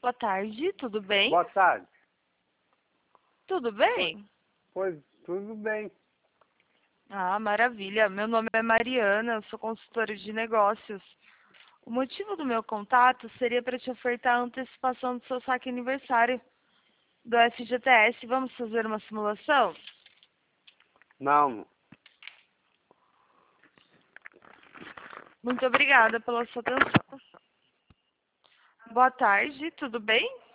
Boa tarde, tudo bem? Boa tarde. Tudo bem? Pois, tudo bem. Ah, maravilha. Meu nome é Mariana, eu sou consultora de negócios. O motivo do meu contato seria para te ofertar a antecipação do seu saque aniversário do FGTS. Vamos fazer uma simulação? Não, Muito obrigada pela sua atenção. Boa tarde, tudo bem?